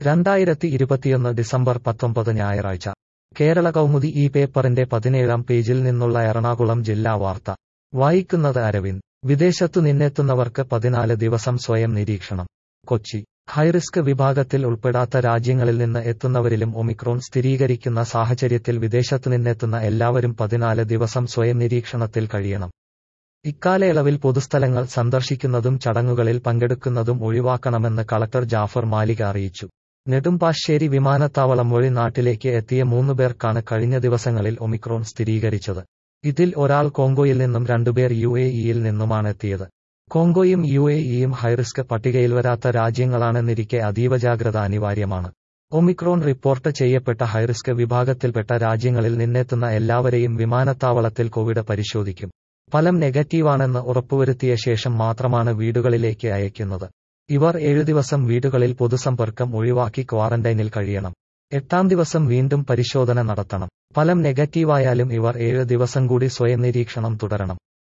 2021 December 19 ഞായറാഴ്ച കേരള കൗമുദി ഈ പേപ്പറിന്റെ 17-ാം പേജിൽ നിന്നുള്ള എറണാകുളം ജില്ലാ വാർത്ത വായിക്കുന്നത് അരവിന്ദ്. വിദേശത്തു നിന്നെത്തുന്നവർക്ക് 14 ദിവസം സ്വയം നിരീക്ഷണം. കൊച്ചി. ഹൈറിസ്ക് വിഭാഗത്തിൽ ഉൾപ്പെടാത്ത രാജ്യങ്ങളിൽ നിന്ന് എത്തുന്നവരിലും ഒമിക്രോൺ സ്ഥിരീകരിക്കുന്ന സാഹചര്യത്തിൽ വിദേശത്തുനിന്നെത്തുന്ന എല്ലാവരും 14 ദിവസം സ്വയം നിരീക്ഷണത്തിൽ കഴിയണം. ഇക്കാലയളവിൽ പൊതുസ്ഥലങ്ങൾ സന്ദർശിക്കുന്നതും ചടങ്ങുകളിൽ പങ്കെടുക്കുന്നതും ഒഴിവാക്കണമെന്ന് കളക്ടർ ജാഫർ മാലിക് അറിയിച്ചു. നെടുമ്പാശ്ശേരി വിമാനത്താവളം വഴി നാട്ടിലേക്ക് എത്തിയ 3 പേർക്കാണ് കഴിഞ്ഞ ദിവസങ്ങളിൽ ഒമിക്രോൺ സ്ഥിരീകരിച്ചത്. ഇതിൽ ഒരാൾ കോങ്കോയിൽ നിന്നും 2 പേർ UAE-യിൽ നിന്നുമാണെത്തിയത്. കോങ്കോയും UAE-യും ഹൈറിസ്ക് പട്ടികയിൽ വരാത്ത രാജ്യങ്ങളാണെന്നിരിക്കെ അതീവ ജാഗ്രത അനിവാര്യമാണ്. ഒമിക്രോൺ റിപ്പോർട്ട് ചെയ്യപ്പെട്ട ഹൈറിസ്ക് വിഭാഗത്തിൽപ്പെട്ട രാജ്യങ്ങളിൽ നിന്നെത്തുന്ന എല്ലാവരെയും വിമാനത്താവളത്തിൽ കോവിഡ് പരിശോധിക്കും. ഫലം നെഗറ്റീവാണെന്ന് ഉറപ്പുവരുത്തിയ ശേഷം മാത്രമാണ് വീടുകളിലേക്ക് അയക്കുന്നത്. ഇവർ 7 ദിവസം വീടുകളിൽ പൊതുസമ്പർക്കം ഒഴിവാക്കി ക്വാറന്റൈനിൽ കഴിയണം. 8-ാം ദിവസം വീണ്ടും പരിശോധന നടത്തണം. ഫലം നെഗറ്റീവായാലും ഇവർ 7 ദിവസം കൂടി സ്വയം നിരീക്ഷണം തുടരണം.